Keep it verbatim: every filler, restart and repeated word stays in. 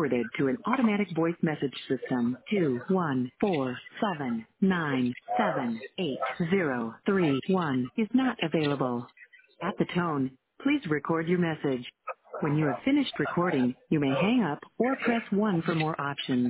forwarded to an automatic voice message system. Two one four seven nine seven eight zero three one is not available. At the tone, please record your message. When you have finished recording, you may hang up or press one for more options.